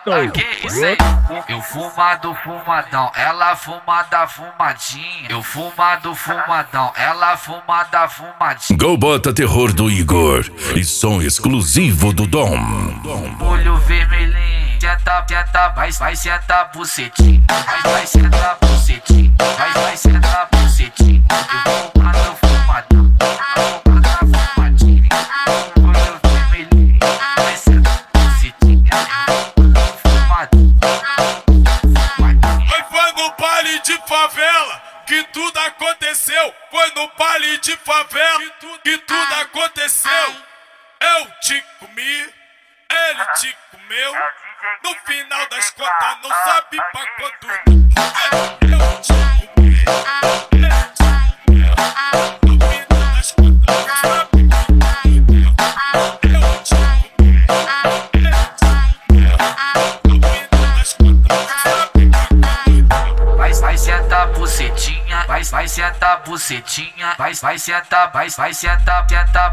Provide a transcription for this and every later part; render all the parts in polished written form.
Que isso aí? Eu fumado, fumadão, ela fumada, fumadinha. Eu fumado, fumadão, ela fumada, fumadinha. Golbota terror do Igor e som exclusivo do Dom. Olho vermelhinho, senta, vai sentar bucetinho. Vai sentar bucetinho, vai sentar bucetinho. Eu fumado, fumadão, ela fumada, fumadinha. Olho vermelhinho, vai sentar bucetinho. Foi no baile de favela que tudo aconteceu. Foi no baile de favela que tudo aconteceu. Eu te comi, ele te comeu. No final das contas não sabe pra quanto. Eu te comi, ele te comeu. No final das contas não sabe pra quanto. Eu te comi, ele te comeu. No final das contas não sabe pra quanto. Vai sentar bucetinha, vai sentar bucetinha, vai sentar, vai sentar,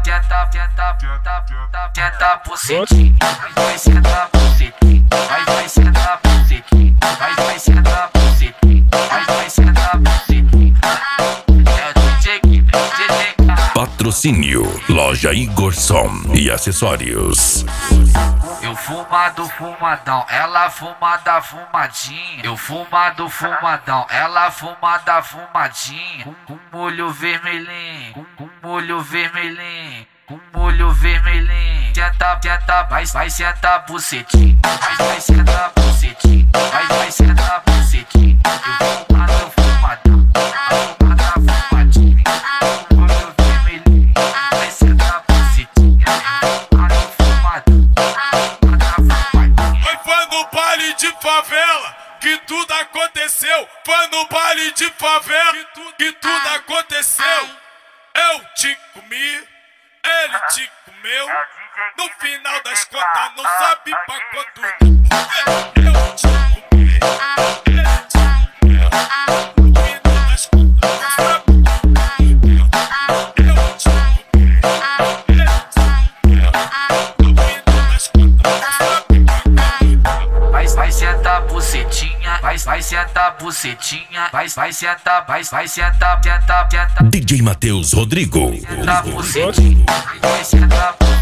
senta bucetinha, vai sentar bucetinha, vai sentar bucetinha, vai sentar bucetinha, vai sentar bucetinha. É o DJ Patrocínio Loja Igor Som e Acessórios. Eu fumado, fumadão, ela fumada, fumadinha. Eu fumado, fumadão, ela fumada, fumadinha. Com molho vermelhinho, com molho vermelhinho, com molho vermelhinho. Senta, vai sentar bucetinho. Vai sentar bucetinho, vai sentar bucetinho. Eu fumado, fumadão, ela fumada, fumadinha. Com molho vermelhinho, vai sentar bucetinho. Foi no baile de favela que tudo aconteceu. Foi no baile de favela que tudo aconteceu. Eu te comi, ele te comeu. No final das contas não sabe pra quanto. Eu te comi, ele te comeu. No final das contas não sabe pra quanto. Eu te comi, ele te comeu. No final das contas não sabe pra quanto. Vai sentar bucetinha, vai sentar bucetinha, vai sentar, vai sentar, DJ Matheus Rodrigo. sentar bucetinha, vai sentar bucetinha.